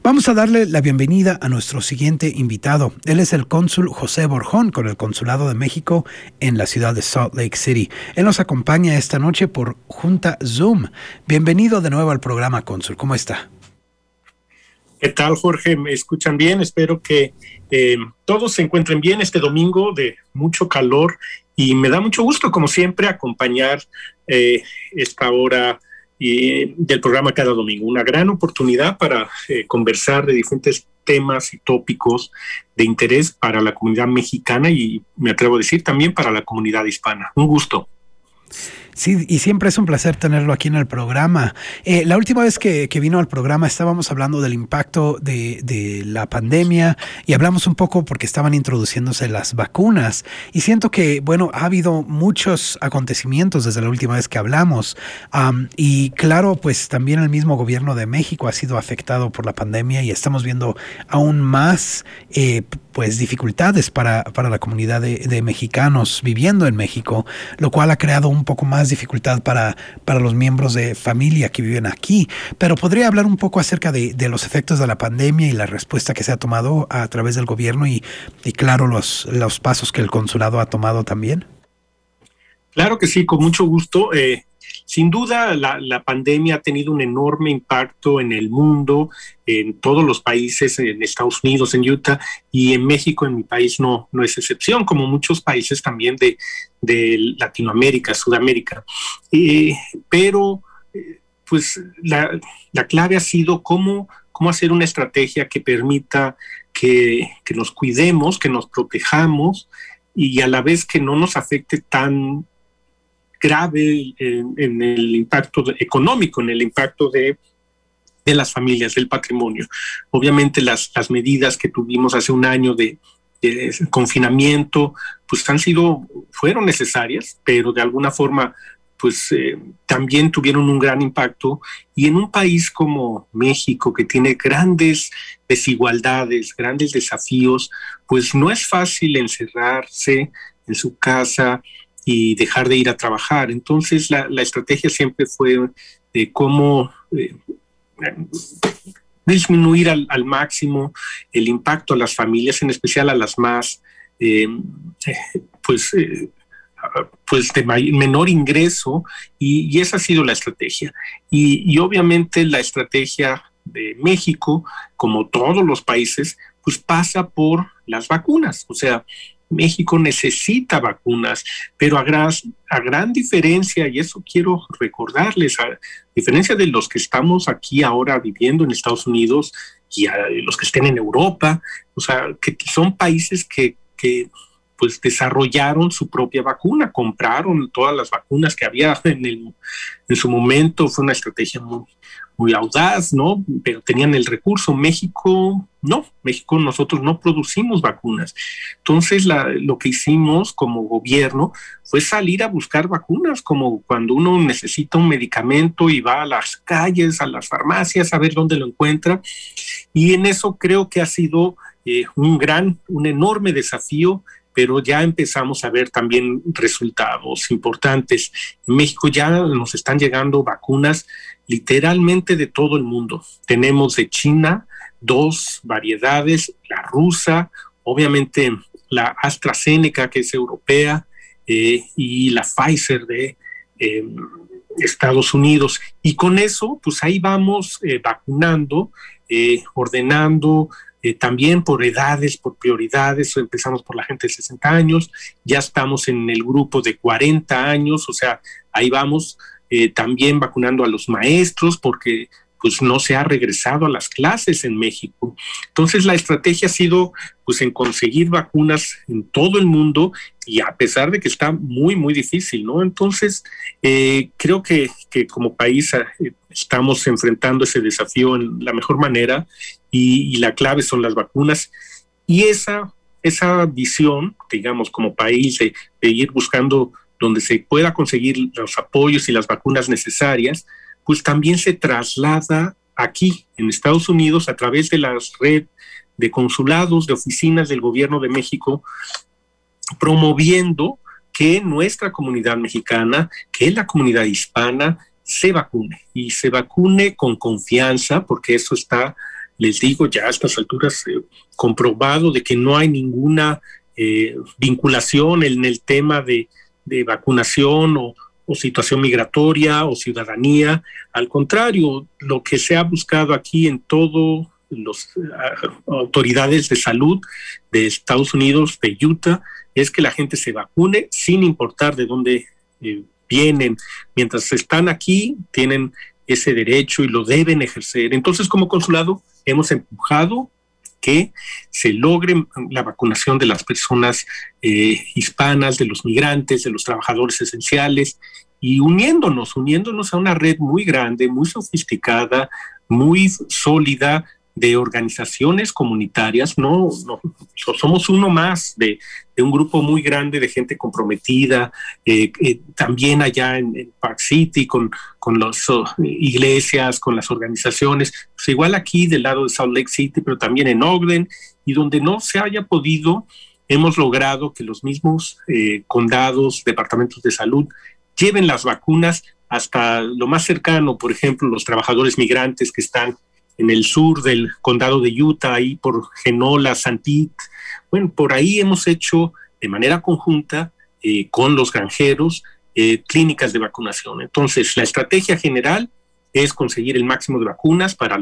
Vamos a darle la bienvenida a nuestro siguiente invitado. Él es el cónsul José Borjón con el Consulado de México en la ciudad de Salt Lake City. Él nos acompaña esta noche por junta Zoom. Bienvenido de nuevo al programa, cónsul. ¿Cómo está? ¿Qué tal, Jorge? ¿Me escuchan bien? Espero que todos se encuentren bien este domingo de mucho calor y me da mucho gusto, como siempre, acompañar esta hora del programa cada domingo. Una gran oportunidad para conversar de diferentes temas y tópicos de interés para la comunidad mexicana y me atrevo a decir también para la comunidad hispana. Un gusto. Sí, y siempre es un placer tenerlo aquí en el programa. La última vez que vino al programa estábamos hablando del impacto de la pandemia y hablamos un poco porque estaban introduciéndose las vacunas. Y siento que, bueno, ha habido muchos acontecimientos desde la última vez que hablamos. Y claro, pues también el mismo gobierno de México ha sido afectado por la pandemia y estamos viendo aún más pues dificultades para la comunidad de mexicanos viviendo en México, lo cual ha creado un poco más dificultad para los miembros de familia que viven aquí. Pero ¿podría hablar un poco acerca de los efectos de la pandemia y la respuesta que se ha tomado a través del gobierno y claro, los pasos que el consulado ha tomado también? Claro que sí, con mucho gusto. Sin duda, la pandemia ha tenido un enorme impacto en el mundo, en todos los países, en Estados Unidos, en Utah, y en México, en mi país, no es excepción, como muchos países también de Latinoamérica, Sudamérica. Pero, pues, la clave ha sido cómo hacer una estrategia que permita que nos cuidemos, que nos protejamos, y a la vez que no nos afecte tan grave en el impacto económico, en el impacto de las familias, del patrimonio. Obviamente las medidas que tuvimos hace un año de confinamiento, pues fueron necesarias, pero de alguna forma pues también tuvieron un gran impacto, y en un país como México, que tiene grandes desigualdades, grandes desafíos, pues no es fácil encerrarse en su casa y dejar de ir a trabajar. Entonces la estrategia siempre fue de cómo disminuir al máximo el impacto a las familias, en especial a las más pues de menor ingreso, y esa ha sido la estrategia. Y obviamente la estrategia de México, como todos los países, pues pasa por las vacunas. O sea, México necesita vacunas, pero a gran diferencia, y eso quiero recordarles, a diferencia de los que estamos aquí ahora viviendo en Estados Unidos y a los que estén en Europa, o sea, que son países que pues desarrollaron su propia vacuna, compraron todas las vacunas que había en su momento. Fue una estrategia muy audaz, ¿no? Pero tenían el recurso. México, nosotros no producimos vacunas. Entonces, lo que hicimos como gobierno fue salir a buscar vacunas, como cuando uno necesita un medicamento y va a las calles, a las farmacias, a ver dónde lo encuentra. Y en eso creo que ha sido un enorme desafío, pero ya empezamos a ver también resultados importantes. En México ya nos están llegando vacunas literalmente de todo el mundo. Tenemos de China 2 variedades, la rusa, obviamente la AstraZeneca, que es europea, y la Pfizer de Estados Unidos. Y con eso, pues ahí vamos vacunando, ordenando, también por edades, por prioridades. Empezamos por la gente de 60 años, ya estamos en el grupo de 40 años, o sea, ahí vamos también vacunando a los maestros, porque pues no se ha regresado a las clases en México. Entonces la estrategia ha sido pues en conseguir vacunas en todo el mundo, y a pesar de que está muy, muy difícil, ¿no? Entonces creo que como país estamos enfrentando ese desafío en la mejor manera, y la clave son las vacunas. Y esa visión, digamos, como país de ir buscando donde se pueda conseguir los apoyos y las vacunas necesarias, pues también se traslada aquí en Estados Unidos a través de la red de consulados, de oficinas del gobierno de México, promoviendo que nuestra comunidad mexicana, que la comunidad hispana, se vacune, y se vacune con confianza, porque eso está les digo ya a estas alturas comprobado de que no hay ninguna vinculación en el tema de vacunación o situación migratoria o ciudadanía. Al contrario, lo que se ha buscado aquí en todo las autoridades de salud de Estados Unidos, de Utah, es que la gente se vacune sin importar de dónde vienen. Mientras están aquí, tienen ese derecho y lo deben ejercer. Entonces, como consulado, hemos empujado que se logre la vacunación de las personas hispanas, de los migrantes, de los trabajadores esenciales, y uniéndonos a una red muy grande, muy sofisticada, muy sólida, de organizaciones comunitarias. No somos uno más de un grupo muy grande de gente comprometida, también allá en Park City con las iglesias, con las organizaciones, pues igual aquí del lado de Salt Lake City, pero también en Ogden, y donde no se haya podido, hemos logrado que los mismos condados, departamentos de salud, lleven las vacunas hasta lo más cercano. Por ejemplo, los trabajadores migrantes que están en el sur del condado de Utah, ahí por Genola, Santit. Bueno, por ahí hemos hecho de manera conjunta con los granjeros clínicas de vacunación. Entonces, la estrategia general es conseguir el máximo de vacunas para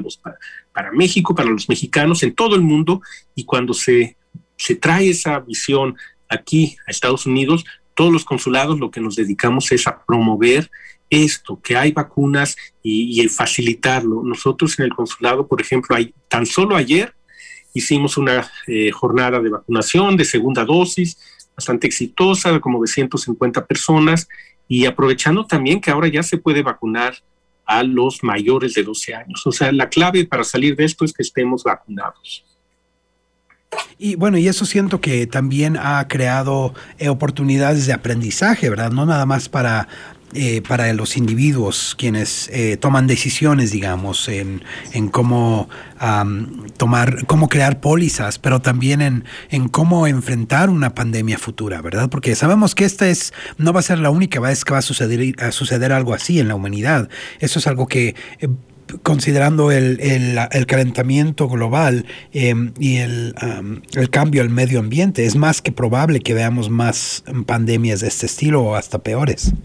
México, para los mexicanos, en todo el mundo, y cuando se trae esa visión aquí a Estados Unidos, todos los consulados lo que nos dedicamos es a promover esto, que hay vacunas y facilitarlo. Nosotros en el consulado, por ejemplo, tan solo ayer hicimos una jornada de vacunación de segunda dosis, bastante exitosa, como de 150 personas, y aprovechando también que ahora ya se puede vacunar a los mayores de 12 años. O sea, la clave para salir de esto es que estemos vacunados. Y bueno, y eso siento que también ha creado oportunidades de aprendizaje, ¿verdad? No nada más para los individuos quienes toman decisiones, digamos, en cómo cómo crear pólizas, pero también en cómo enfrentar una pandemia futura, ¿verdad? Porque sabemos que no va a ser la única vez que va a suceder algo así en la humanidad. Eso es algo que considerando el calentamiento global y el cambio al medio ambiente, es más que probable que veamos más pandemias de este estilo o hasta peores.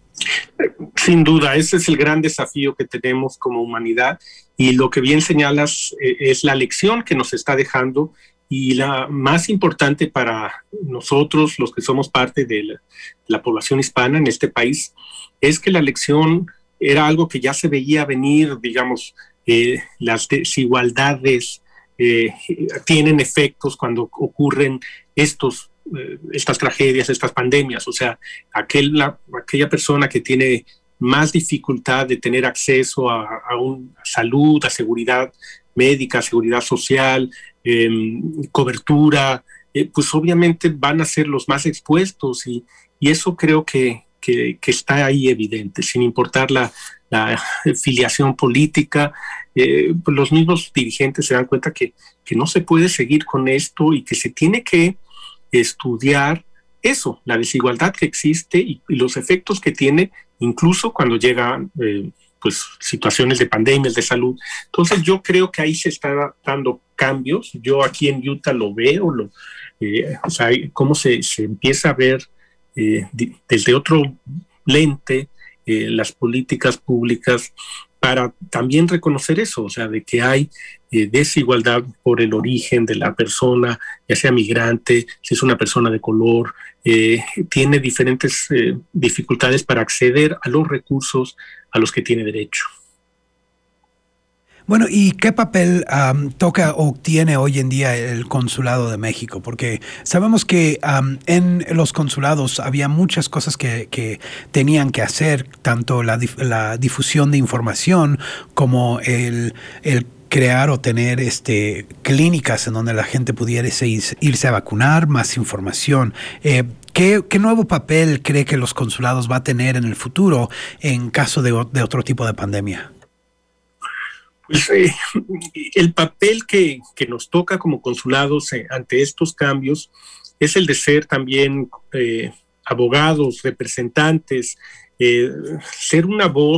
Sin duda, ese es el gran desafío que tenemos como humanidad, y lo que bien señalas es la lección que nos está dejando, y la más importante para nosotros, los que somos parte de la población hispana en este país, es que la lección era algo que ya se veía venir. Digamos, las desigualdades tienen efectos cuando ocurren estas tragedias, estas pandemias. O sea, aquella persona que tiene más dificultad de tener acceso a salud, a seguridad médica, seguridad social, cobertura, pues obviamente van a ser los más expuestos, y eso creo que está ahí evidente, sin importar la filiación política. Pues los mismos dirigentes se dan cuenta que no se puede seguir con esto y que se tiene que estudiar eso, la desigualdad que existe y los efectos que tiene, incluso cuando llegan pues situaciones de pandemias de salud. Entonces yo creo que ahí se está dando cambios. Yo aquí en Utah lo veo, o sea, cómo se empieza a ver desde otro lente las políticas públicas para también reconocer eso, o sea, de que hay desigualdad por el origen de la persona, ya sea migrante, si es una persona de color, tiene diferentes dificultades para acceder a los recursos a los que tiene derecho. Bueno, ¿y qué papel toca o tiene hoy en día el Consulado de México? Porque sabemos que en los consulados había muchas cosas que tenían que hacer, tanto la difusión de información como el crear o tener clínicas en donde la gente pudiera irse a vacunar, más información. ¿Qué nuevo papel cree que los consulados va a tener en el futuro en caso de otro tipo de pandemia? Pues, el papel que nos toca como consulados ante estos cambios es el de ser también abogados, representantes, ser una voz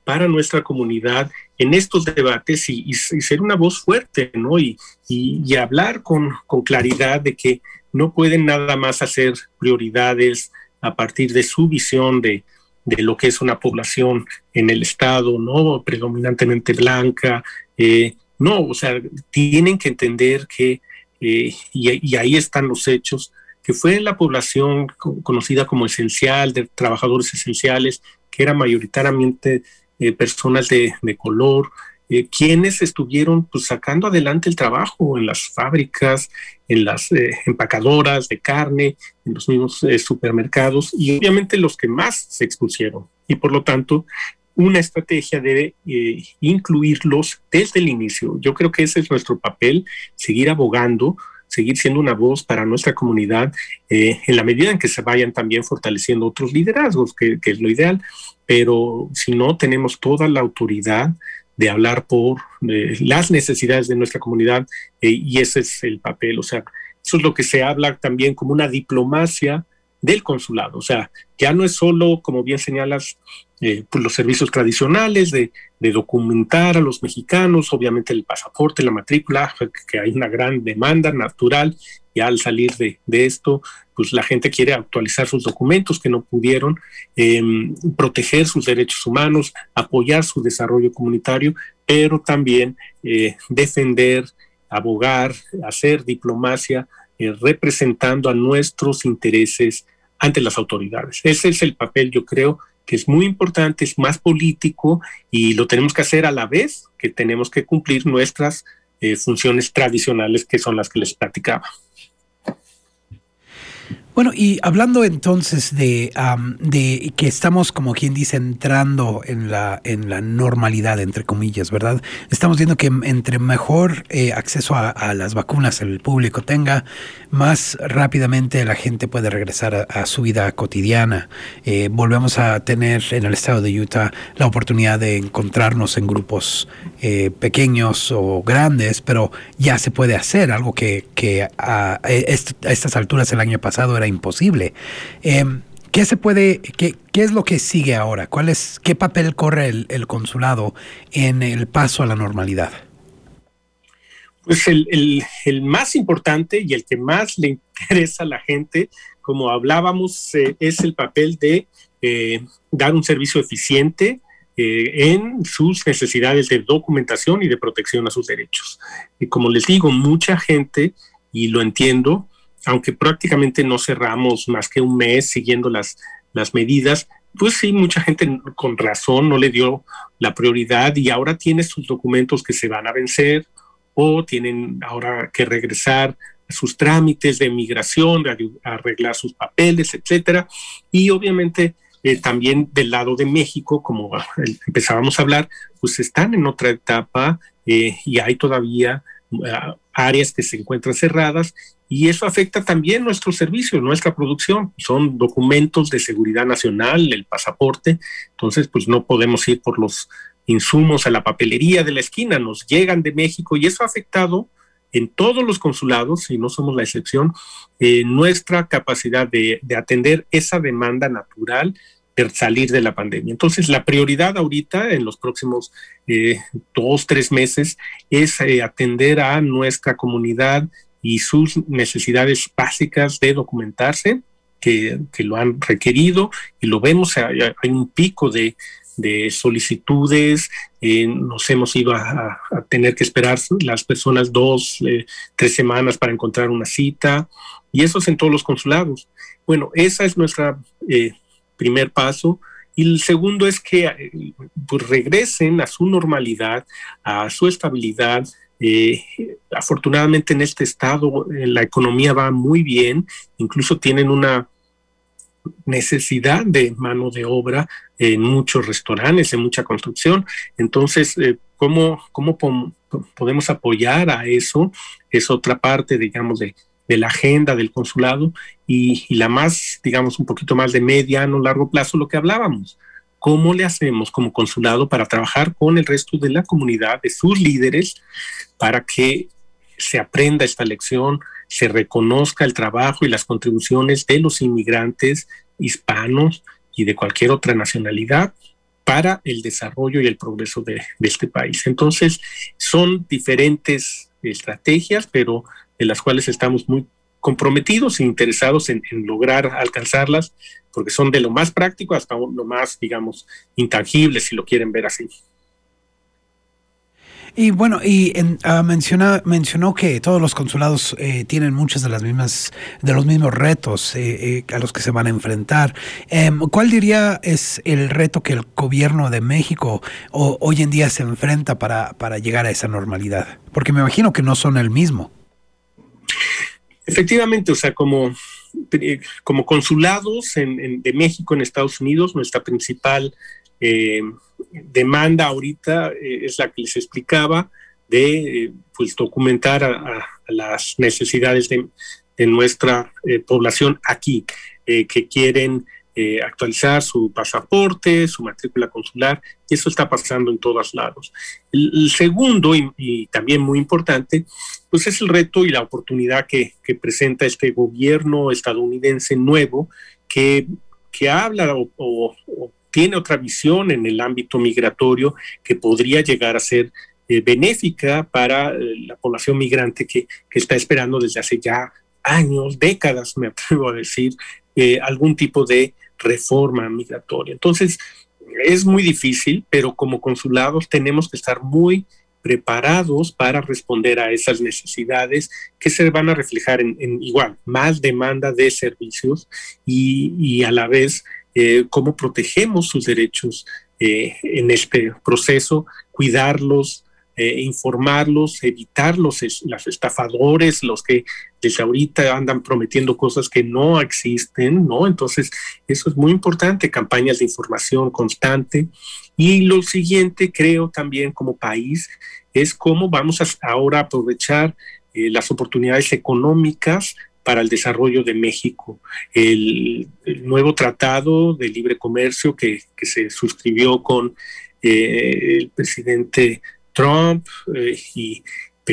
para nuestra comunidad en estos debates y ser una voz fuerte, ¿no? Y hablar con claridad de que no pueden nada más hacer prioridades a partir de su visión de lo que es una población en el estado, ¿no? Predominantemente blanca. No, o sea, tienen que entender que, y ahí están los hechos, que fue la población conocida como esencial, de trabajadores esenciales, que era mayoritariamente personas de color, quienes estuvieron pues, sacando adelante el trabajo en las fábricas, en las empacadoras de carne, en los mismos supermercados, y obviamente los que más se expusieron. Y por lo tanto, una estrategia debe incluirlos desde el inicio. Yo creo que ese es nuestro papel, seguir abogando, seguir siendo una voz para nuestra comunidad, en la medida en que se vayan también fortaleciendo otros liderazgos, que es lo ideal, pero si no tenemos toda la autoridad de hablar por las necesidades de nuestra comunidad, y ese es el papel. O sea, eso es lo que se habla también como una diplomacia del consulado. O sea, ya no es solo, como bien señalas, pues los servicios tradicionales de documentar a los mexicanos, obviamente el pasaporte, la matrícula, que hay una gran demanda natural, y al salir de esto, pues la gente quiere actualizar sus documentos que no pudieron, proteger sus derechos humanos, apoyar su desarrollo comunitario, pero también defender, abogar, hacer diplomacia, representando a nuestros intereses ante las autoridades. Ese es el papel, yo creo, que es muy importante, es más político, y lo tenemos que hacer a la vez que tenemos que cumplir nuestras funciones tradicionales, que son las que les platicaba. Bueno, y hablando entonces de que estamos, como quien dice, entrando en la normalidad, entre comillas, ¿verdad? Estamos viendo que entre mejor acceso a las vacunas el público tenga, más rápidamente la gente puede regresar a su vida cotidiana. Volvemos a tener en el estado de Utah la oportunidad de encontrarnos en grupos pequeños o grandes, pero ya se puede hacer, algo que a estas alturas el año pasado era imposible. ¿Qué es lo que sigue ahora? ¿Qué papel corre el consulado en el paso a la normalidad? Pues el más importante y el que más le interesa a la gente, como hablábamos, es el papel de dar un servicio eficiente en sus necesidades de documentación y de protección a sus derechos. Y como les digo, mucha gente, y lo entiendo, aunque prácticamente no cerramos más que un mes siguiendo las medidas, pues sí, mucha gente con razón no le dio la prioridad y ahora tiene sus documentos que se van a vencer o tienen ahora que regresar a sus trámites de migración, de arreglar sus papeles, etcétera. Y obviamente también del lado de México, como empezábamos a hablar, pues están en otra etapa y hay todavía áreas que se encuentran cerradas, y eso afecta también nuestros servicios, nuestra producción. Son documentos de seguridad nacional, el pasaporte, entonces pues no podemos ir por los insumos a la papelería de la esquina, nos llegan de México, y eso ha afectado en todos los consulados, y no somos la excepción, nuestra capacidad de atender esa demanda natural de salir de la pandemia. Entonces, la prioridad ahorita, en los próximos 2-3 meses, es atender a nuestra comunidad y sus necesidades básicas de documentarse, que lo han requerido, y lo vemos, hay un pico de solicitudes, nos hemos ido a tener que esperar las personas 2-3 semanas para encontrar una cita, y eso es en todos los consulados. Bueno, esa es nuestra primer paso, y el segundo es que pues regresen a su normalidad, a su estabilidad. Afortunadamente en este estado la economía va muy bien, incluso tienen una necesidad de mano de obra en muchos restaurantes, en mucha construcción. Entonces, ¿cómo podemos apoyar a eso? Es otra parte, digamos, de la agenda del consulado, y la más, digamos, un poquito más de mediano, largo plazo, lo que hablábamos. ¿Cómo le hacemos como consulado para trabajar con el resto de la comunidad, de sus líderes, para que se aprenda esta lección, se reconozca el trabajo y las contribuciones de los inmigrantes hispanos y de cualquier otra nacionalidad, para el desarrollo y el progreso de este país. Entonces, son diferentes estrategias, pero de las cuales estamos muy comprometidos e interesados en lograr alcanzarlas, porque son de lo más práctico hasta lo más, digamos, intangible, si lo quieren ver así. Y bueno, mencionó que todos los consulados tienen muchas de los mismos retos a los que se van a enfrentar. ¿Cuál diría es el reto que el gobierno de México hoy en día se enfrenta para llegar a esa normalidad? Porque me imagino que no son el mismo. Efectivamente, o sea, como consulados de México en Estados Unidos, nuestra principal demanda ahorita es la que les explicaba de pues documentar a las necesidades de nuestra población aquí, que quieren actualizar su pasaporte, su matrícula consular, y eso está pasando en todos lados. El segundo, y también muy importante, pues es el reto y la oportunidad que presenta este gobierno estadounidense nuevo, que habla o tiene otra visión en el ámbito migratorio que podría llegar a ser benéfica para la población migrante que está esperando desde hace ya años, décadas, me atrevo a decir, algún tipo de reforma migratoria. Entonces, es muy difícil, pero como consulados tenemos que estar muy preparados para responder a esas necesidades que se van a reflejar en igual, más demanda de servicios y a la vez cómo protegemos sus derechos en este proceso, cuidarlos, informarlos, evitar los estafadores, los que desde ahorita andan prometiendo cosas que no existen, ¿no? Entonces, eso es muy importante, campañas de información constante. Y lo siguiente, creo también como país, es cómo vamos a ahora aprovechar las oportunidades económicas para el desarrollo de México. El nuevo tratado de libre comercio que se suscribió con el presidente Trump y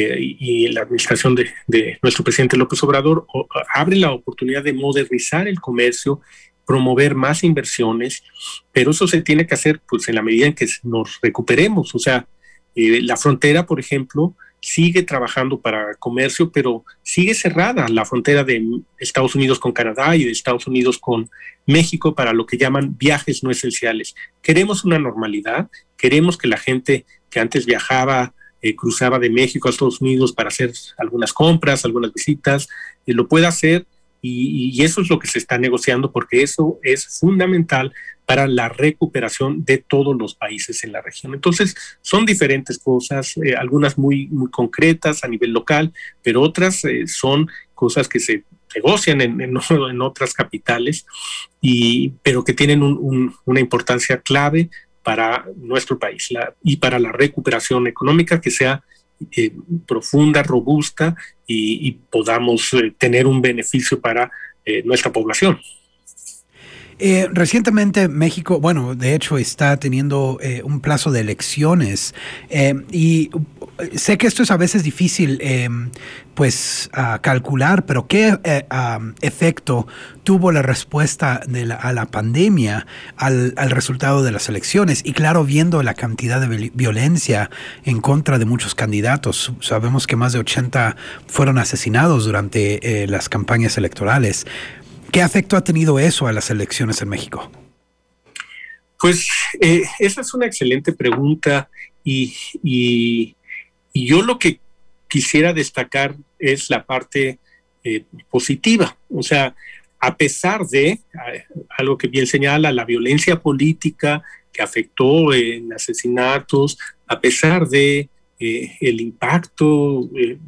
la administración de nuestro presidente López Obrador abre la oportunidad de modernizar el comercio, promover más inversiones, pero eso se tiene que hacer pues en la medida en que nos recuperemos. O sea, la frontera, por ejemplo, sigue trabajando para comercio, pero sigue cerrada la frontera de Estados Unidos con Canadá y de Estados Unidos con México para lo que llaman viajes no esenciales. Queremos una normalidad, queremos que la gente que antes viajaba, cruzaba de México a Estados Unidos para hacer algunas compras, algunas visitas, lo pueda hacer y eso es lo que se está negociando porque eso es fundamental para la recuperación de todos los países en la región. Entonces, son diferentes cosas, algunas muy, muy concretas a nivel local, pero otras son cosas que se negocian en otras capitales, pero que tienen una importancia clave para nuestro país y para la recuperación económica que sea profunda, robusta y podamos tener un beneficio para nuestra población. Recientemente México, bueno, de hecho está teniendo un plazo de elecciones y sé que esto es a veces difícil pues calcular, pero ¿qué efecto tuvo la respuesta a la pandemia al resultado de las elecciones? Y claro, viendo la cantidad de violencia en contra de muchos candidatos, sabemos que más de 80 fueron asesinados durante las campañas electorales. ¿Qué efecto ha tenido eso a las elecciones en México? Pues esa es una excelente pregunta y yo lo que quisiera destacar es la parte positiva. O sea, a pesar de algo que bien señala, la violencia política que afectó en asesinatos, a pesar de el impacto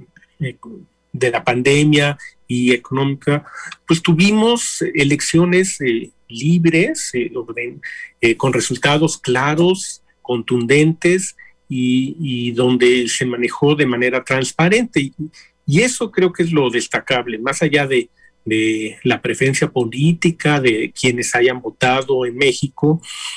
de la pandemia y económica, pues tuvimos elecciones libres, con resultados claros, contundentes y donde se manejó de manera transparente. Y eso creo que es lo destacable, más allá de la preferencia política de quienes hayan votado en México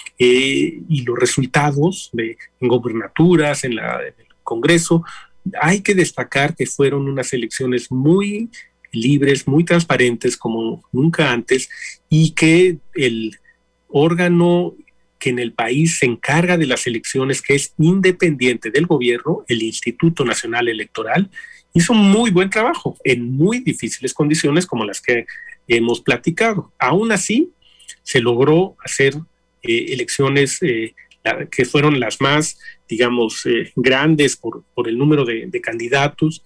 y los resultados en gobernaturas, en el Congreso. Hay que destacar que fueron unas elecciones muy libres, muy transparentes como nunca antes y que el órgano que en el país se encarga de las elecciones, que es independiente del gobierno, el Instituto Nacional Electoral, hizo un muy buen trabajo en muy difíciles condiciones como las que hemos platicado. Aún así, se logró hacer elecciones que fueron las más, digamos, grandes por el número de candidatos,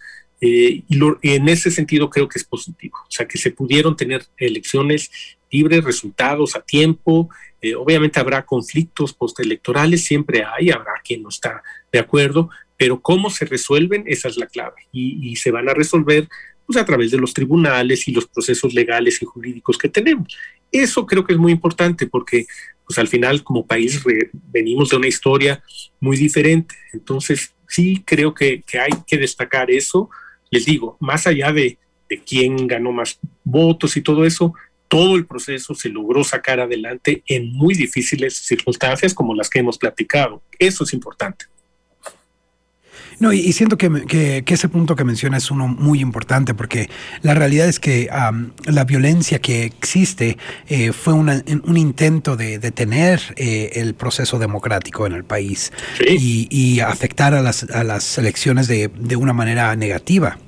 en ese sentido creo que es positivo. O sea, que se pudieron tener elecciones libres, resultados a tiempo. Obviamente habrá conflictos postelectorales, siempre habrá quien no está de acuerdo, pero cómo se resuelven, esa es la clave. Y se van a resolver pues, a través de los tribunales y los procesos legales y jurídicos que tenemos. Eso creo que es muy importante porque pues, al final como país venimos de una historia muy diferente. Entonces sí creo que hay que destacar eso. Les digo, más allá de quién ganó más votos y todo eso, todo el proceso se logró sacar adelante en muy difíciles circunstancias como las que hemos platicado. Eso es importante. No, y siento que ese punto que menciona es uno muy importante, porque la realidad es que la violencia que existe fue un intento de detener el proceso democrático en el país, sí, y afectar a las elecciones de una manera negativa.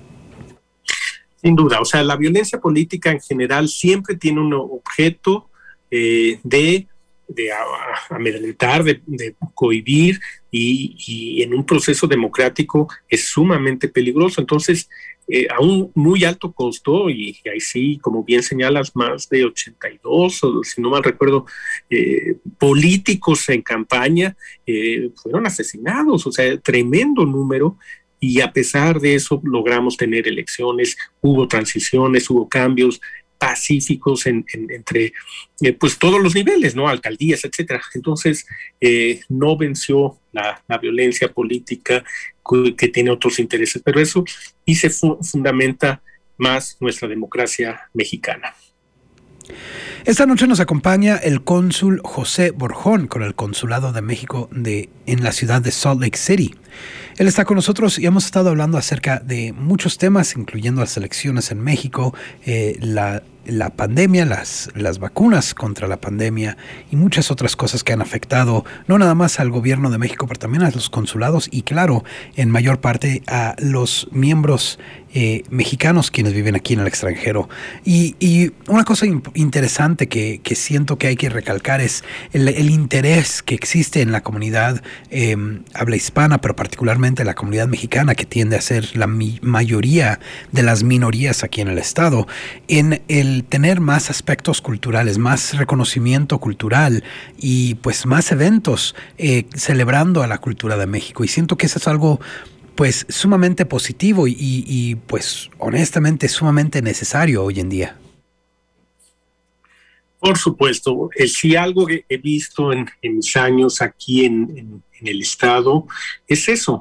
Sin duda, o sea, la violencia política en general siempre tiene un objeto de amedrentar, de cohibir, y en un proceso democrático es sumamente peligroso. Entonces, a un muy alto costo, y ahí sí, como bien señalas, más de 82, o si no mal recuerdo, políticos en campaña fueron asesinados, o sea, tremendo número. Y a pesar de eso logramos tener elecciones, hubo transiciones, hubo cambios pacíficos entre pues todos los niveles, ¿no? Alcaldías, etcétera. Entonces, no venció la violencia política que tiene otros intereses, pero eso y se fundamenta más nuestra democracia mexicana. Esta noche nos acompaña el cónsul José Borjón con el Consulado de México en la ciudad de Salt Lake City. Él está con nosotros y hemos estado hablando acerca de muchos temas, incluyendo las elecciones en México, la pandemia, las vacunas contra la pandemia y muchas otras cosas que han afectado no nada más al gobierno de México, pero también a los consulados y, claro, en mayor parte a los miembros mexicanos quienes viven aquí en el extranjero. Y una cosa interesante que siento que hay que recalcar es el interés que existe en la comunidad habla hispana, pero particularmente la comunidad mexicana, que tiende a ser la mayoría de las minorías aquí en el estado, en el tener más aspectos culturales, más reconocimiento cultural y pues más eventos celebrando a la cultura de México. Y siento que eso es algo pues sumamente positivo y pues honestamente sumamente necesario hoy en día. Por supuesto, si algo que he visto en mis años aquí en el estado es eso,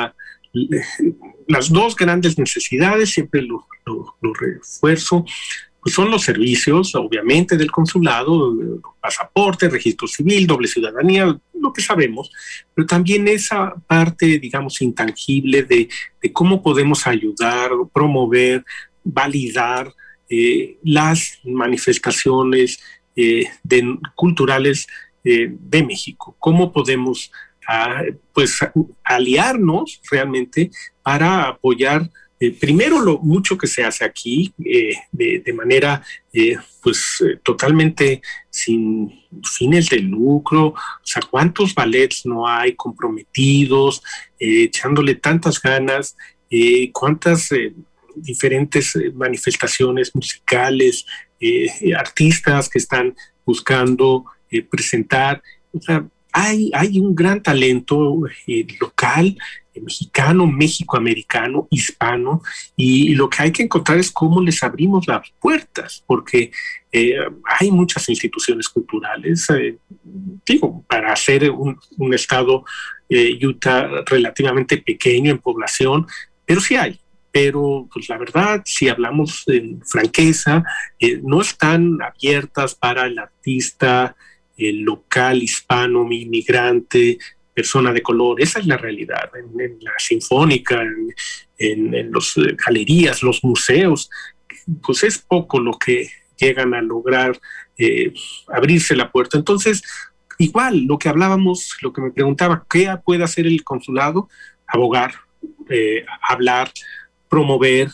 las dos grandes necesidades, siempre lo refuerzo, pues son los servicios, obviamente, del consulado, pasaporte, registro civil, doble ciudadanía, lo que sabemos, pero también esa parte, digamos, intangible de cómo podemos ayudar, promover, validar las manifestaciones culturales de México. ¿Cómo podemos pues aliarnos realmente para apoyar primero lo mucho que se hace aquí de manera totalmente sin fines de lucro? O sea, ¿cuántos ballets no hay comprometidos, echándole tantas ganas? ¿Cuántas diferentes manifestaciones musicales, artistas que están buscando presentar? O sea, hay un gran talento local, mexicano, mexicoamericano, hispano, y lo que hay que encontrar es cómo les abrimos las puertas, porque hay muchas instituciones culturales, para hacer un estado Utah relativamente pequeño en población, pero sí hay. Pero pues la verdad, si hablamos en franqueza, no están abiertas para el artista local, hispano, inmigrante, persona de color. Esa es la realidad. En la Sinfónica, en las galerías, los museos, pues es poco lo que llegan a lograr abrirse la puerta. Entonces, igual, lo que hablábamos, lo que me preguntaba, ¿qué puede hacer el consulado? Abogar, hablar, promover,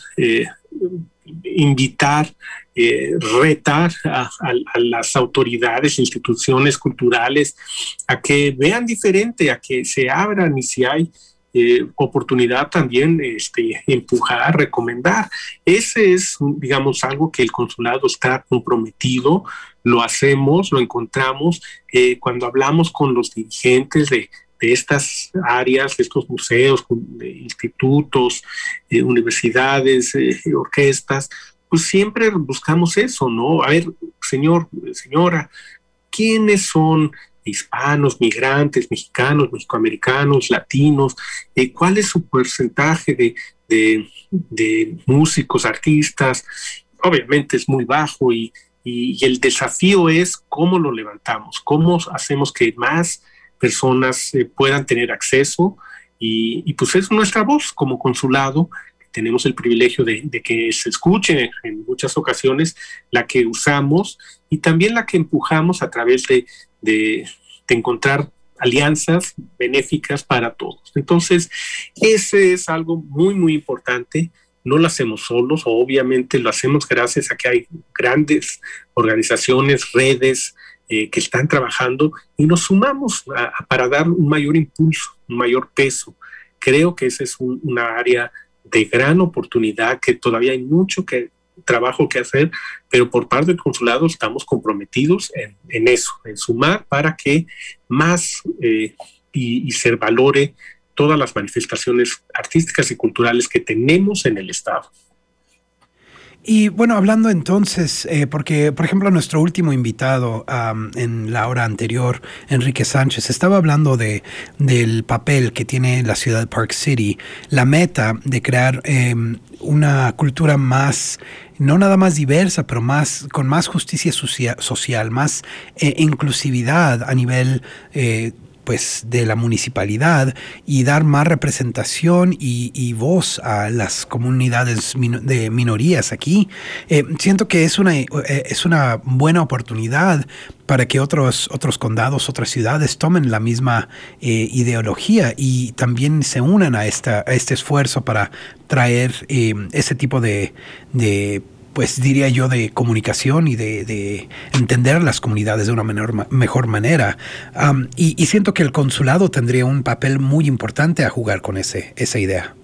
invitar, retar a las autoridades, instituciones culturales a que vean diferente, a que se abran, y si hay oportunidad también empujar, recomendar. Ese es, digamos, algo que el consulado está comprometido, lo hacemos, lo encontramos cuando hablamos con los dirigentes de estas áreas, de estos museos, de institutos, universidades, orquestas, pues siempre buscamos eso, ¿no? A ver, señor, señora, ¿quiénes son hispanos, migrantes, mexicanos, mexicoamericanos, latinos? ¿Cuál es su porcentaje de músicos, artistas? Obviamente es muy bajo y el desafío es cómo lo levantamos, cómo hacemos que más personas puedan tener acceso y pues es nuestra voz como consulado. Tenemos el privilegio de que se escuche en muchas ocasiones, la que usamos y también la que empujamos a través de encontrar alianzas benéficas para todos. Entonces, ese es algo muy, muy importante. No lo hacemos solos, obviamente lo hacemos gracias a que hay grandes organizaciones, redes que están trabajando y nos sumamos para dar un mayor impulso, un mayor peso. Creo que esa es una área de gran oportunidad, que todavía hay mucho trabajo que hacer, pero por parte del consulado estamos comprometidos en eso, en sumar para que más y se valore todas las manifestaciones artísticas y culturales que tenemos en el Estado. Y bueno, hablando entonces, porque por ejemplo nuestro último invitado en la hora anterior, Enrique Sánchez, estaba hablando del papel que tiene la ciudad de Park City, la meta de crear una cultura más, no nada más diversa, pero con más justicia social, más inclusividad a nivel pues de la municipalidad y dar más representación y voz a las comunidades de minorías aquí. Siento que es una buena oportunidad para que otros condados, otras ciudades tomen la misma ideología y también se unan a este esfuerzo para traer ese tipo de pues diría yo, de comunicación y de entender a las comunidades de una mejor manera. Y siento que el consulado tendría un papel muy importante a jugar con esa idea.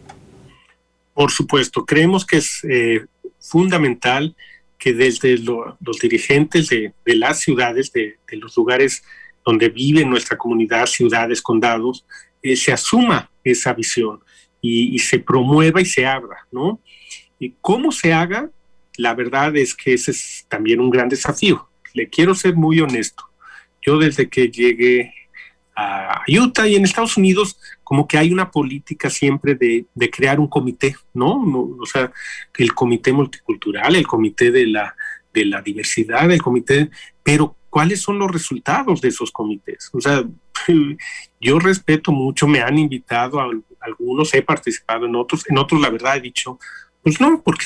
Por supuesto, creemos que es fundamental que desde los dirigentes de las ciudades, de los lugares donde vive nuestra comunidad, ciudades, condados, se asuma esa visión y se promueva y se abra, ¿no? ¿Y cómo se haga? La verdad es que ese es también un gran desafío. Le quiero ser muy honesto. Yo desde que llegué a Utah y en Estados Unidos, como que hay una política siempre de crear un comité, ¿no? O sea, el comité multicultural, el comité de la diversidad, el comité, pero ¿cuáles son los resultados de esos comités? O sea, yo respeto mucho, me han invitado a algunos, he participado en otros la verdad he dicho, pues no, porque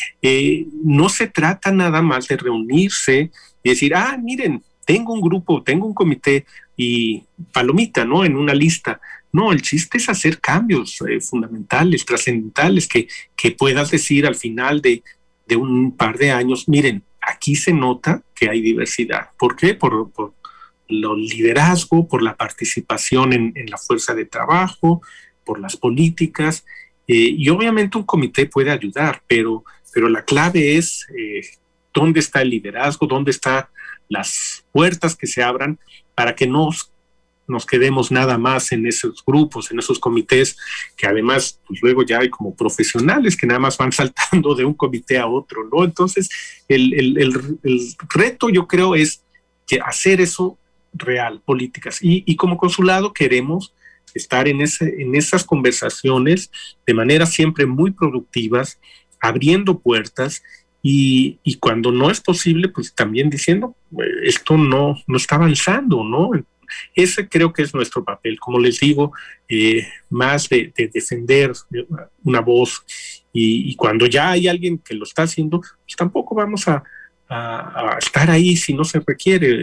no se trata nada más de reunirse y decir, miren, tengo un grupo, tengo un comité y palomita, ¿no? En una lista. No, el chiste es hacer cambios fundamentales, trascendentales, que puedas decir al final de un par de años, miren, aquí se nota que hay diversidad. ¿Por qué? Por el liderazgo, por la participación en la fuerza de trabajo, por las políticas. Y obviamente un comité puede ayudar, pero la clave es dónde está el liderazgo, dónde están las puertas que se abran para que nos quedemos nada más en esos grupos, en esos comités, que además pues luego ya hay como profesionales que nada más van saltando de un comité a otro, ¿no? Entonces el reto yo creo es que hacer eso real, políticas. Y como consulado queremos estar en esas conversaciones de manera siempre muy productivas, abriendo puertas y cuando no es posible, pues también diciendo, esto no está avanzando, ¿no? Ese creo que es nuestro papel, como les digo, más de defender una voz y cuando ya hay alguien que lo está haciendo, pues tampoco vamos a estar ahí si no se requiere.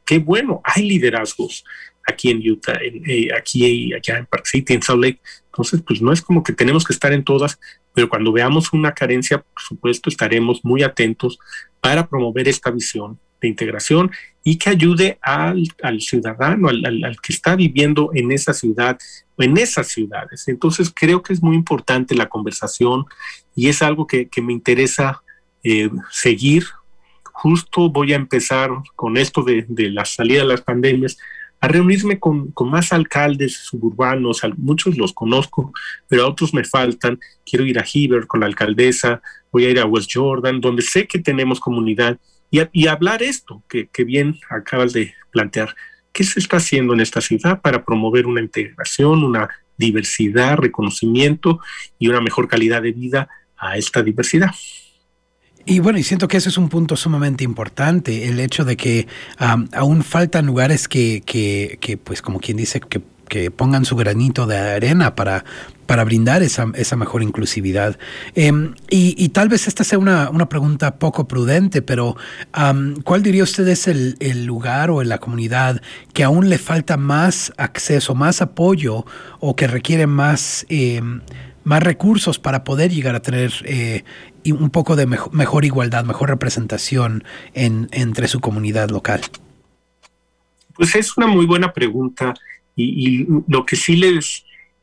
qué bueno, hay liderazgos aquí en Utah, aquí y allá en Park City, en Salt Lake. Entonces, pues no es como que tenemos que estar en todas, pero cuando veamos una carencia, por supuesto, estaremos muy atentos para promover esta visión de integración y que ayude al ciudadano, al que está viviendo en esa ciudad o en esas ciudades. Entonces, creo que es muy importante la conversación y es algo que me interesa seguir. Justo voy a empezar con esto de la salida de las pandemias, a reunirme con más alcaldes suburbanos. Muchos los conozco, pero a otros me faltan. Quiero ir a Heber con la alcaldesa, voy a ir a West Jordan, donde sé que tenemos comunidad, y hablar esto que bien acabas de plantear. ¿Qué se está haciendo en esta ciudad para promover una integración, una diversidad, reconocimiento y una mejor calidad de vida a esta diversidad? Y bueno, y siento que ese es un punto sumamente importante, el hecho de que aún faltan lugares que pues como quien dice, que pongan su granito de arena para brindar esa mejor inclusividad. Y tal vez esta sea una pregunta poco prudente, pero ¿cuál diría usted es el lugar o en la comunidad que aún le falta más acceso, más apoyo o que requiere más recursos para poder llegar a tener un poco de mejor igualdad, mejor representación entre su comunidad local? Pues es una muy buena pregunta y lo que sí les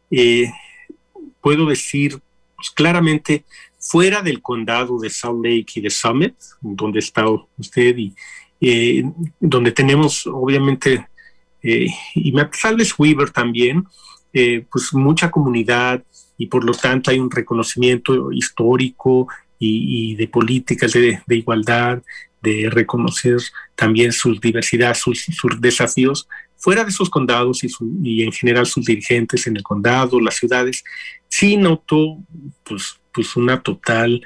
puedo decir pues, claramente, fuera del condado de Salt Lake y de Summit, donde está usted y donde tenemos obviamente, y tal vez Weber también, pues mucha comunidad, y por lo tanto hay un reconocimiento histórico y de políticas de igualdad, de reconocer también su diversidad, sus desafíos, fuera de esos condados y en general sus dirigentes en el condado, las ciudades, sí notó pues una total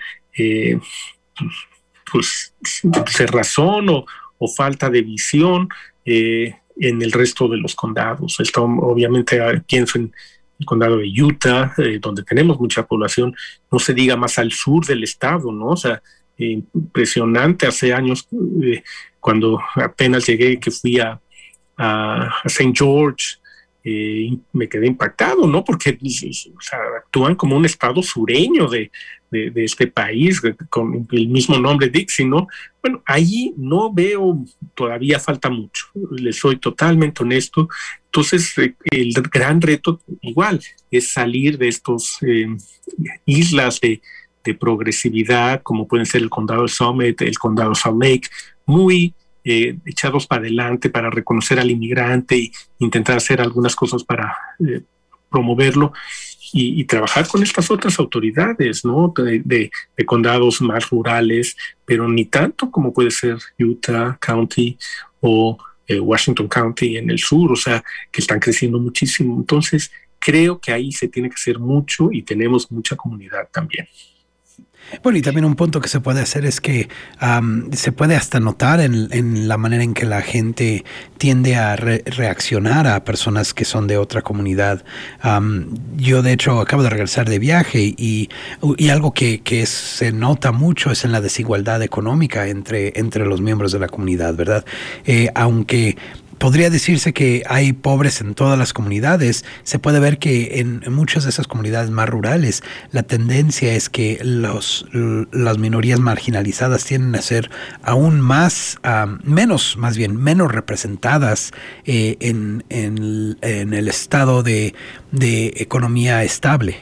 pues cerrazón o falta de visión en el resto de los condados. Esto obviamente pienso en el condado de Utah, donde tenemos mucha población, no se diga más al sur del estado, ¿no? O sea, impresionante. Hace años, cuando apenas llegué, que fui a St. George, me quedé impactado, ¿no? Porque o sea, actúan como un estado sureño de este país, con el mismo nombre Dixie, ¿no? Bueno, ahí no veo, todavía falta mucho, les soy totalmente honesto. Entonces, el gran reto igual es salir de estos islas de progresividad, como pueden ser el condado de Summit, el condado de Salt Lake, muy echados para adelante para reconocer al inmigrante e intentar hacer algunas cosas para promoverlo y trabajar con estas otras autoridades, ¿no? De condados más rurales, pero ni tanto como puede ser Utah County o Washington County en el sur, o sea, que están creciendo muchísimo. Entonces, creo que ahí se tiene que hacer mucho y tenemos mucha comunidad también. Bueno, y también un punto que se puede hacer es que se puede hasta notar en la manera en que la gente tiende a reaccionar a personas que son de otra comunidad. Yo, de hecho, acabo de regresar de viaje y algo que se nota mucho es en la desigualdad económica entre los miembros de la comunidad, ¿verdad? Aunque podría decirse que hay pobres en todas las comunidades, se puede ver que en muchas de esas comunidades más rurales la tendencia es que las minorías marginalizadas tienden a ser aún menos representadas en el estado de economía estable.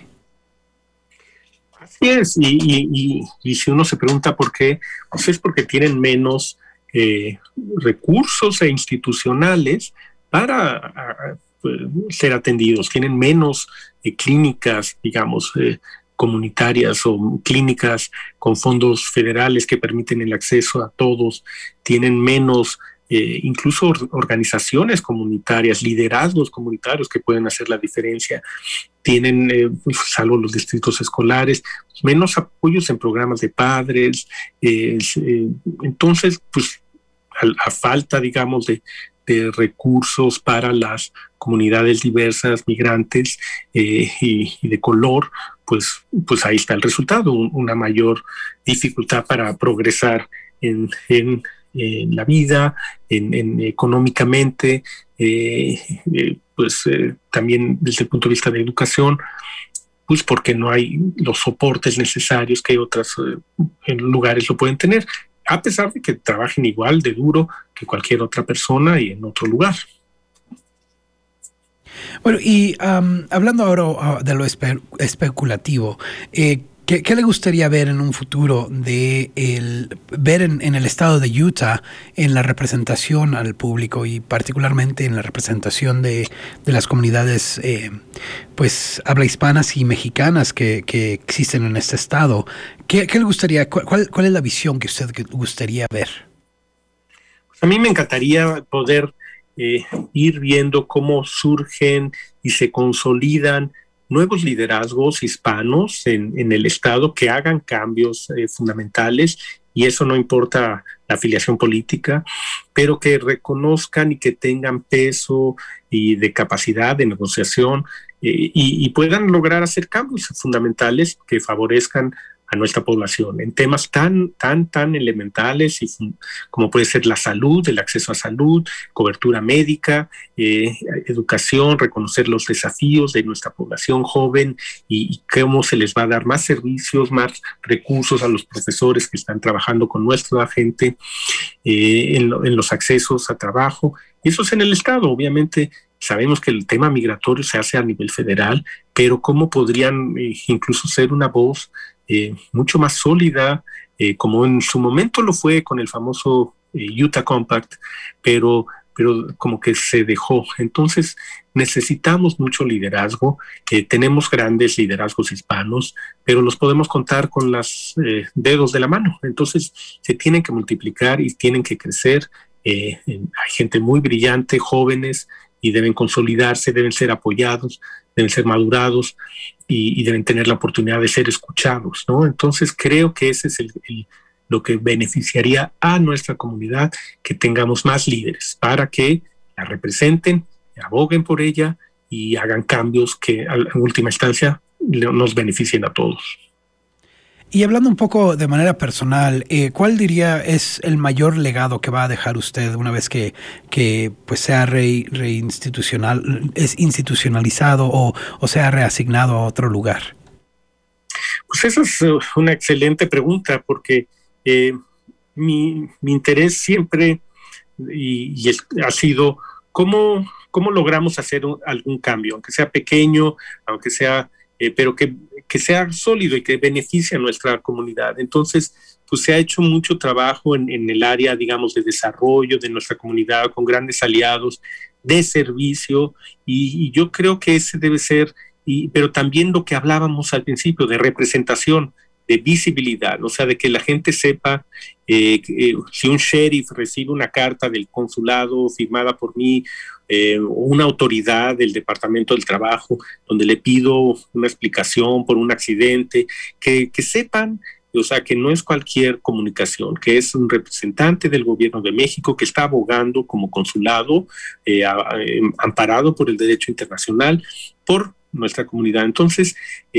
Así es, y si uno se pregunta por qué, pues es porque tienen menos recursos institucionales para ser atendidos, tienen menos clínicas, digamos, comunitarias o clínicas con fondos federales que permiten el acceso a todos, tienen menos incluso organizaciones comunitarias, liderazgos comunitarios que pueden hacer la diferencia, tienen, salvo los distritos escolares, menos apoyos en programas de padres, entonces, pues, a falta, digamos, de recursos para las comunidades diversas, migrantes y de color, pues ahí está el resultado, una mayor dificultad para progresar en en la vida, en económicamente, también desde el punto de vista de educación, pues porque no hay los soportes necesarios que otros lugares lo pueden tener, a pesar de que trabajen igual de duro que cualquier otra persona y en otro lugar. Bueno, y hablando ahora de lo especulativo, ¿qué le gustaría ver en un futuro ver en el estado de Utah en la representación al público y particularmente en la representación de las comunidades pues habla hispanas y mexicanas que existen en este estado? ¿Qué le gustaría? ¿Cuál es la visión que usted gustaría ver? Pues a mí me encantaría poder ir viendo cómo surgen y se consolidan nuevos liderazgos hispanos en el estado que hagan cambios fundamentales, y eso no importa la afiliación política, pero que reconozcan y que tengan peso y de capacidad de negociación y puedan lograr hacer cambios fundamentales que favorezcan a nuestra población en temas tan elementales como puede ser la salud, el acceso a salud, cobertura médica, educación, reconocer los desafíos de nuestra población joven y cómo se les va a dar más servicios, más recursos a los profesores que están trabajando con nuestra gente en los accesos a trabajo. Y eso es en el estado. Obviamente sabemos que el tema migratorio se hace a nivel federal, pero cómo podrían incluso ser una voz mucho más sólida, como en su momento lo fue con el famoso Utah Compact, pero como que se dejó. Entonces necesitamos mucho liderazgo. Tenemos grandes liderazgos hispanos, pero los podemos contar con los dedos de la mano. Entonces se tienen que multiplicar y tienen que crecer. Hay gente muy brillante, jóvenes, y deben consolidarse, deben ser apoyados, deben ser madurados y deben tener la oportunidad de ser escuchados, ¿no? Entonces creo que ese es lo que beneficiaría a nuestra comunidad, que tengamos más líderes para que la representen, aboguen por ella y hagan cambios que en última instancia nos beneficien a todos. Y hablando un poco de manera personal, ¿cuál diría es el mayor legado que va a dejar usted una vez que pues sea institucionalizado o sea reasignado a otro lugar? Pues esa es una excelente pregunta, porque mi interés siempre ha sido cómo logramos hacer algún cambio, aunque sea pequeño, aunque sea pero que sea sólido y que beneficie a nuestra comunidad. Entonces, pues se ha hecho mucho trabajo en el área, digamos, de desarrollo de nuestra comunidad, con grandes aliados, de servicio, y yo creo que ese debe ser, pero también lo que hablábamos al principio, de representación, de visibilidad, o sea, de que la gente sepa si un sheriff recibe una carta del consulado firmada por mí, una autoridad del Departamento del Trabajo, donde le pido una explicación por un accidente, que sepan, o sea, que no es cualquier comunicación, que es un representante del gobierno de México que está abogando como consulado, amparado por el derecho internacional, por nuestra comunidad. Entonces,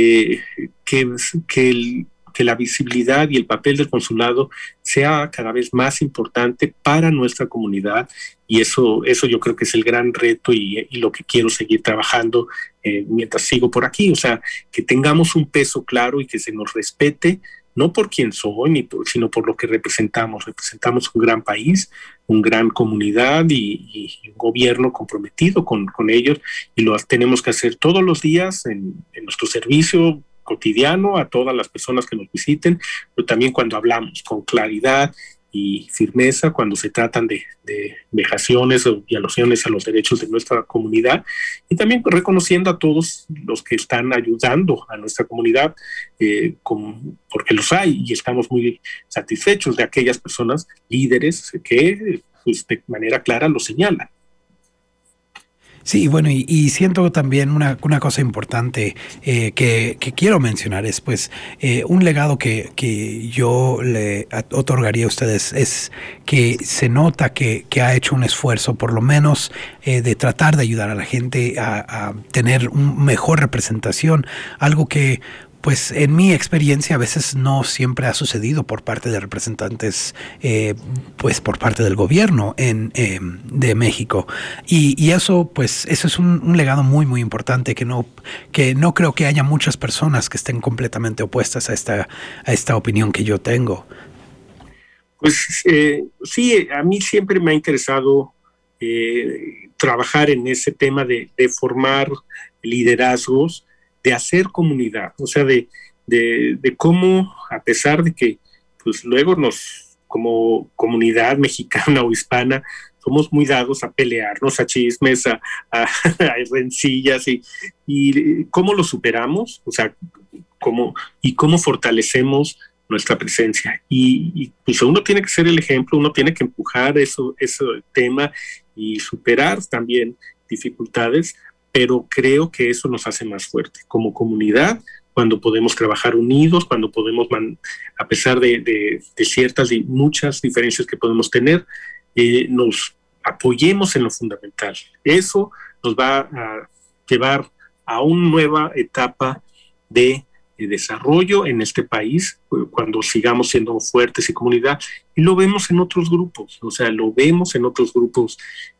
que la visibilidad y el papel del consulado sea cada vez más importante para nuestra comunidad, y eso yo creo que es el gran reto y lo que quiero seguir trabajando mientras sigo por aquí. O sea, que tengamos un peso claro y que se nos respete, no por quién soy, sino por lo que representamos. Representamos un gran país, una gran comunidad y un gobierno comprometido con ellos, y lo tenemos que hacer todos los días en nuestro servicio cotidiano a todas las personas que nos visiten, pero también cuando hablamos con claridad y firmeza, cuando se tratan de vejaciones o violaciones a los derechos de nuestra comunidad, y también reconociendo a todos los que están ayudando a nuestra comunidad, porque los hay, y estamos muy satisfechos de aquellas personas líderes que pues, de manera clara lo señalan. Sí, bueno, y siento también una cosa importante que quiero mencionar es pues un legado que yo le otorgaría a ustedes es que se nota que ha hecho un esfuerzo por lo menos de tratar de ayudar a la gente a tener una mejor representación, algo que pues en mi experiencia a veces no siempre ha sucedido por parte de representantes, pues por parte del gobierno de México. Y eso, pues eso es un legado muy, muy importante que no creo que haya muchas personas que estén completamente opuestas a esta opinión que yo tengo. Pues sí, a mí siempre me ha interesado trabajar en ese tema de formar liderazgos, de hacer comunidad, o sea, de cómo, a pesar de que pues luego como comunidad mexicana o hispana, somos muy dados a pelearnos, a chismes, a rencillas, y cómo lo superamos, o sea, cómo fortalecemos nuestra presencia. Y pues uno tiene que ser el ejemplo, uno tiene que empujar ese tema y superar también dificultades, pero creo que eso nos hace más fuerte como comunidad, cuando podemos trabajar unidos, cuando podemos, a pesar de ciertas y muchas diferencias que podemos tener, nos apoyemos en lo fundamental. Eso nos va a llevar a una nueva etapa de desarrollo en este país, cuando sigamos siendo fuertes y comunidad, y lo vemos en otros grupos, o sea, lo vemos en otros grupos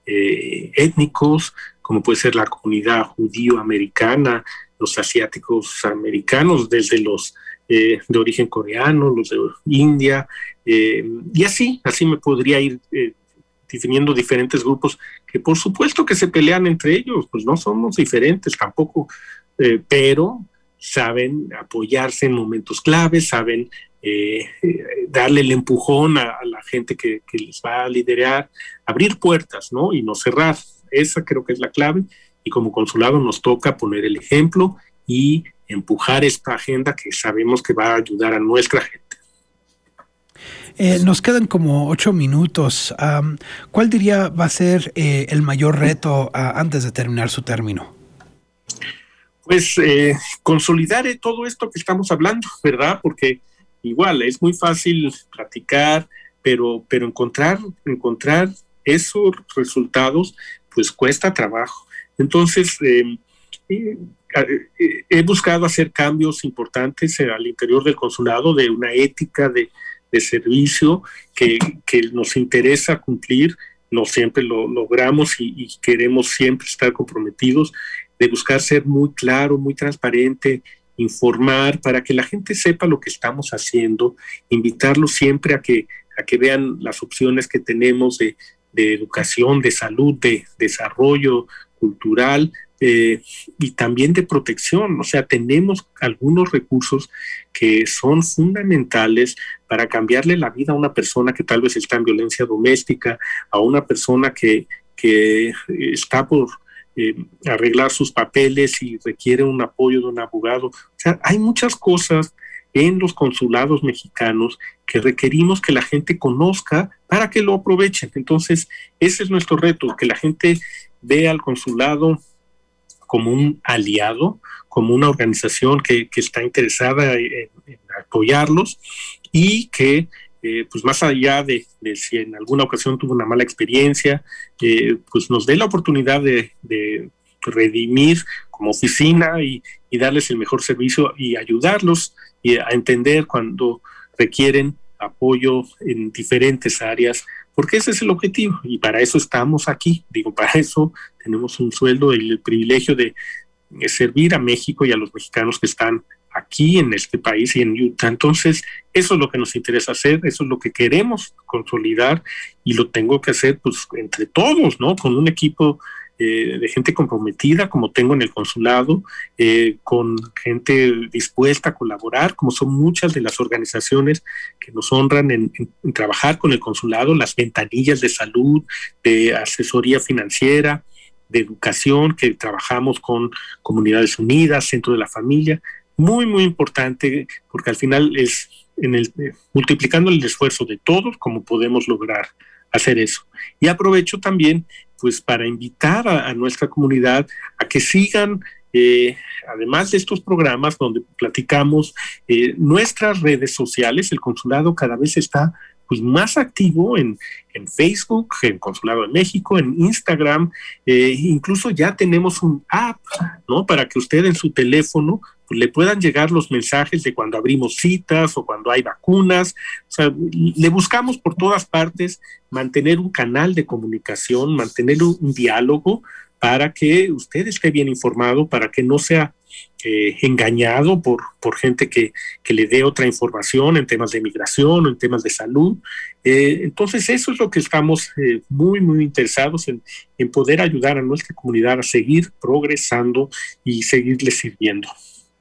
étnicos, como puede ser la comunidad judío-americana, los asiáticos americanos, desde los de origen coreano, los de India, y así me podría ir definiendo diferentes grupos que por supuesto que se pelean entre ellos, pues no somos diferentes tampoco, pero saben apoyarse en momentos claves, saben darle el empujón a la gente que les va a liderar, abrir puertas, ¿no? Y no cerrar. Esa creo que es la clave, y como consulado nos toca poner el ejemplo y empujar esta agenda que sabemos que va a ayudar a nuestra gente. Nos quedan como 8 minutos. ¿Cuál diría va a ser el mayor reto antes de terminar su término? Pues consolidar todo esto que estamos hablando, ¿verdad? Porque igual es muy fácil platicar, pero encontrar esos resultados, pues cuesta trabajo. Entonces, he buscado hacer cambios importantes al interior del consulado, de una ética de servicio que nos interesa cumplir. No siempre lo logramos y queremos siempre estar comprometidos, de buscar ser muy claro, muy transparente, informar para que la gente sepa lo que estamos haciendo, invitarlos siempre a que vean las opciones que tenemos de educación, de salud, de desarrollo cultural, y también de protección. O sea, tenemos algunos recursos que son fundamentales para cambiarle la vida a una persona que tal vez está en violencia doméstica, a una persona que está por arreglar sus papeles y requiere un apoyo de un abogado. O sea, hay muchas cosas en los consulados mexicanos que requerimos que la gente conozca para que lo aprovechen. Entonces, ese es nuestro reto, que la gente vea al consulado como un aliado, como una organización que está interesada en apoyarlos, y que pues más allá de si en alguna ocasión tuvo una mala experiencia, pues nos dé la oportunidad de redimir como oficina y darles el mejor servicio y ayudarlos a entender cuando requieren apoyo en diferentes áreas, porque ese es el objetivo y para eso estamos aquí. Digo, para eso tenemos un sueldo y el privilegio de servir a México y a los mexicanos que están aquí en este país y en Utah. Entonces, eso es lo que nos interesa hacer, eso es lo que queremos consolidar, y lo tengo que hacer pues entre todos, ¿no? Con un equipo de gente comprometida, como tengo en el consulado, con gente dispuesta a colaborar, como son muchas de las organizaciones que nos honran en trabajar con el consulado, las ventanillas de salud, de asesoría financiera, de educación, que trabajamos con Comunidades Unidas, Centro de la Familia. Muy, muy importante, porque al final es multiplicando el esfuerzo de todos como podemos lograr hacer eso. Y aprovecho también pues para invitar a nuestra comunidad a que sigan, además de estos programas donde platicamos, nuestras redes sociales. El consulado cada vez está pues más activo en Facebook, en Consulado de México, en Instagram, incluso ya tenemos un app, ¿no? Para que usted en su teléfono pues, le puedan llegar los mensajes de cuando abrimos citas o cuando hay vacunas. O sea, le buscamos por todas partes mantener un canal de comunicación, mantener un diálogo para que usted esté bien informado, para que no sea engañado por gente que le dé otra información en temas de migración o en temas de salud. Entonces eso es lo que estamos muy, muy interesados en poder ayudar a nuestra comunidad a seguir progresando y seguirle sirviendo.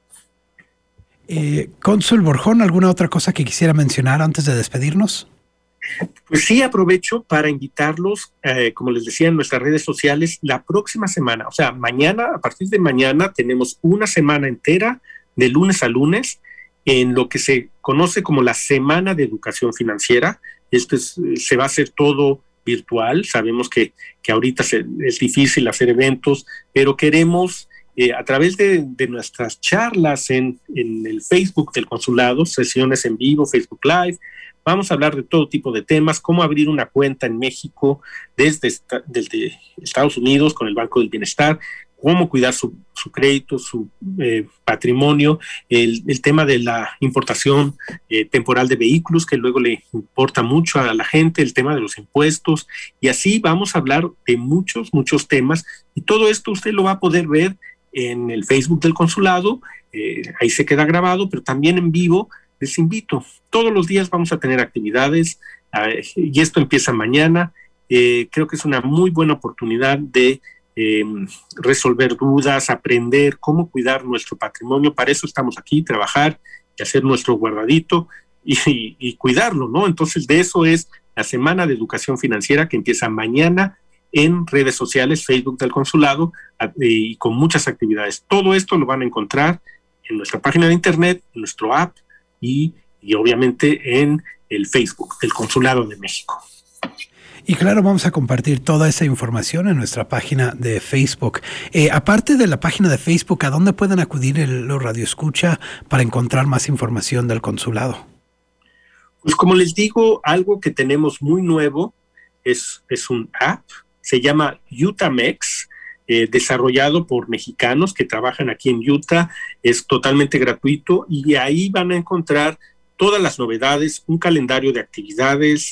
Cónsul Borjón, ¿alguna otra cosa que quisiera mencionar antes de despedirnos? Pues sí, aprovecho para invitarlos, como les decía, en nuestras redes sociales, la próxima semana, o sea, mañana, a partir de mañana, tenemos una semana entera, de lunes a lunes, en lo que se conoce como la Semana de Educación Financiera. Se va a hacer todo virtual. Sabemos que ahorita es difícil hacer eventos, pero queremos, a través de nuestras charlas en el Facebook del consulado, sesiones en vivo, Facebook Live, vamos a hablar de todo tipo de temas, cómo abrir una cuenta en México desde Estados Unidos con el Banco del Bienestar, cómo cuidar su crédito, su patrimonio, el tema de la importación temporal de vehículos, que luego le importa mucho a la gente, el tema de los impuestos, y así vamos a hablar de muchos, muchos temas, y todo esto usted lo va a poder ver en el Facebook del consulado, ahí se queda grabado, pero también en vivo. Les invito, todos los días vamos a tener actividades y esto empieza mañana. Creo que es una muy buena oportunidad de resolver dudas, aprender cómo cuidar nuestro patrimonio. Para eso estamos aquí, trabajar y hacer nuestro guardadito y cuidarlo, ¿no? Entonces, de eso es la Semana de Educación Financiera que empieza mañana en redes sociales, Facebook del consulado y con muchas actividades. Todo esto lo van a encontrar en nuestra página de internet, en nuestro app, y obviamente en el Facebook del Consulado de México. Y claro, vamos a compartir toda esa información en nuestra página de Facebook. Aparte de la página de Facebook, ¿a dónde pueden acudir los radioescucha para encontrar más información del consulado? Pues como les digo, algo que tenemos muy nuevo es un app, se llama UtahMex, desarrollado por mexicanos que trabajan aquí en Utah, es totalmente gratuito y ahí van a encontrar todas las novedades, un calendario de actividades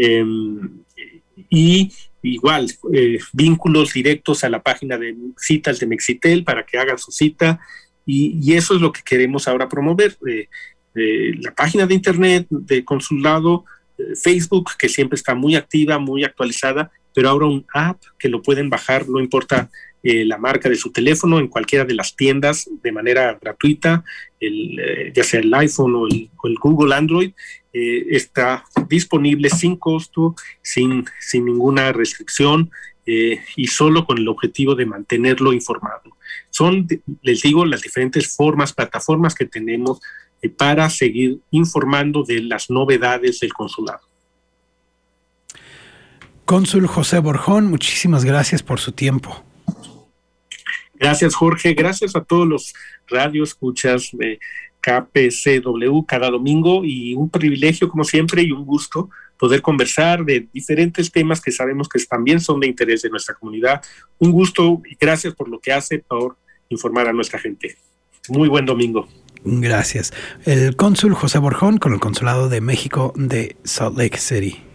y igual vínculos directos a la página de citas de Mexitel para que hagan su cita y eso es lo que queremos ahora promover. La página de internet de consulado, Facebook, que siempre está muy activa, muy actualizada, pero ahora un app que lo pueden bajar, no importa la marca de su teléfono, en cualquiera de las tiendas de manera gratuita, ya sea el iPhone o el Google Android, está disponible sin costo, sin ninguna restricción y solo con el objetivo de mantenerlo informado. Son, les digo, las diferentes plataformas que tenemos para seguir informando de las novedades del consulado. Cónsul José Borjón, muchísimas gracias por su tiempo. Gracias, Jorge. Gracias a todos los radioescuchas de KPCW cada domingo y un privilegio, como siempre, y un gusto poder conversar de diferentes temas que sabemos que también son de interés de nuestra comunidad. Un gusto y gracias por lo que hace por informar a nuestra gente. Muy buen domingo. Gracias. El cónsul José Borjón con el Consulado de México de Salt Lake City.